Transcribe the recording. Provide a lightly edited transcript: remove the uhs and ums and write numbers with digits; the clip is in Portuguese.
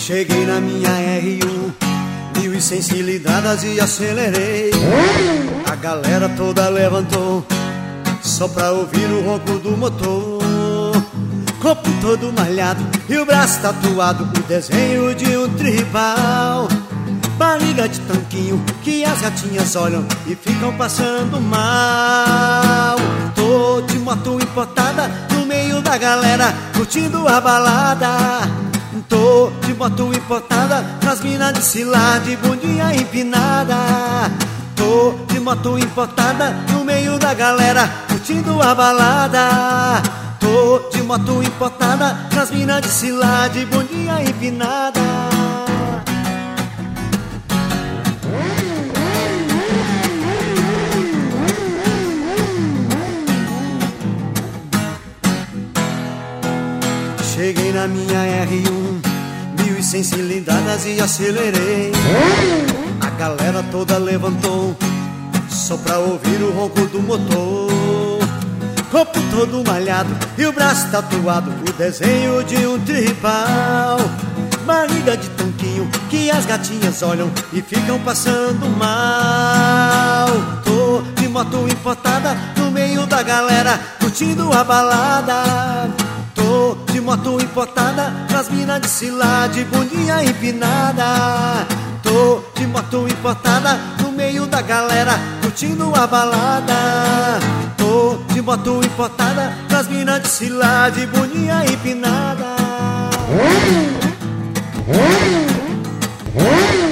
Cheguei na minha R1, 1.100 cilindradas e acelerei. A galera toda levantou, só pra ouvir o ronco do motor. Corpo todo malhado e o braço tatuado, o desenho de um tribal. Barriga de tanquinho que as gatinhas olham e ficam passando mal. Tô de moto importada no meio da galera, curtindo a balada. Tô de moto importada nas minas de Cilar, de bundinha empinada. Tô de moto importada no meio da galera, curtindo a balada. Tô de moto importada nas minas de Cilar, de bundinha empinada. Cheguei na minha R1, 1.100 cilindradas e acelerei. A galera toda levantou, só pra ouvir o ronco do motor. Corpo todo malhado e o braço tatuado, o desenho de um tribal. Barriga de tanquinho que as gatinhas olham e ficam passando mal. Tô de moto importada no meio da galera, curtindo a balada. Tô de moto importada nas minas de Cilar, de bundinha empinada. Tô de moto importada no meio da galera, curtindo a balada. Tô de moto importada nas minas de Cilar, de bundinha empinada.